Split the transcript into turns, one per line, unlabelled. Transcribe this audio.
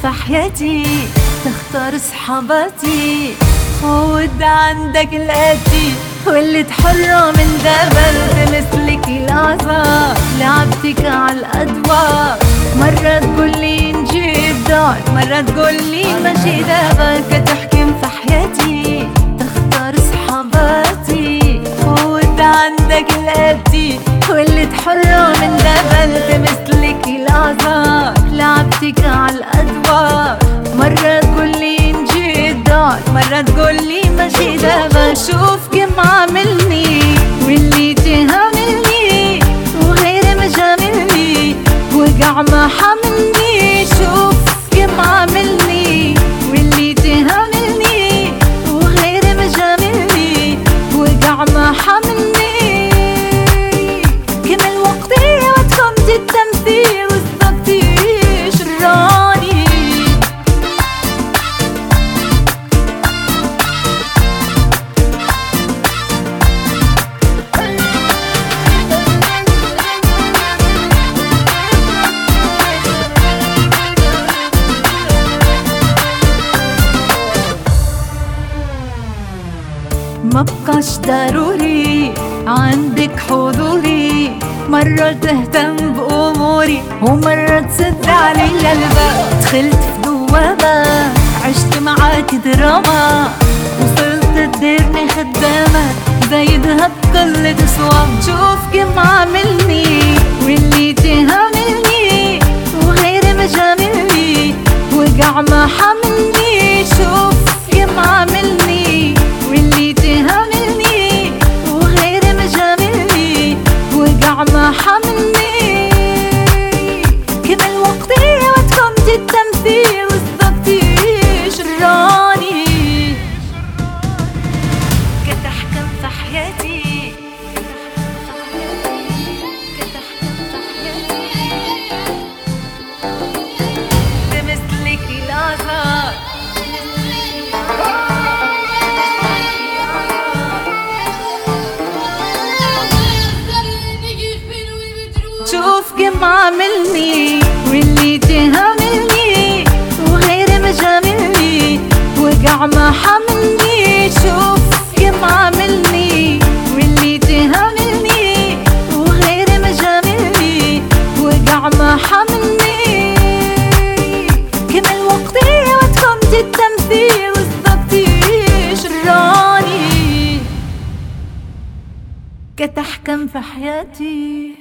في حياتي، تختار صحباتي، خود عندك القدي، ولد حرة من جبل مثلك العذاب، لعبتك عالأدوار، مرة تقولي نجيب دار، مرة تقولي ماشي دابك، تحكم في حياتي، تختار صحباتي، خود عندك القدي، ولد حرة من جبل مثلك العذاب، لعبتك عالأدوار، مرة تقولي نجيب دار، مرة تقولي ماشي دابا. شوف كيف عاملني واللي تهاملني، وغيري مجاملني، وقع ما حملني. شوف كيف عاملني واللي تهاملني، وغيري مجاملني، وقع ما حملني. كمل وقتي وتكمت التمثيل وصدقتي شراني. ما بقاش ضروري عندك حضوري، مرة تهتم بأموري ومرة تسد علي الباب. دخلت في دوامة عشت معاك دراما، وصلت تديرني خدامة زايدها بكل تسوى. شوف كيف عاملني واللي تهاملني، وغيري مجاملني، وقع ما حملني. شوف كيف عاملني واللي تهاملني، وغيري مجاملني، وقع ما حملني. كمل وقتي وتكمت التمثيل وصدقتي شراني. كتحكم في حياتي، كتحكم في حياتي، بمثلك العذاب. شوف كيف عاملني واللي تهاملني، وغيري مجاملني، وقع ما حملني. شوف كيف عاملني واللي تهاملني، وغيري مجاملني، وقع ما حملني. كمل وقتي وتكمت التمثيل وصدقتي شراني. كتحكم في حياتي.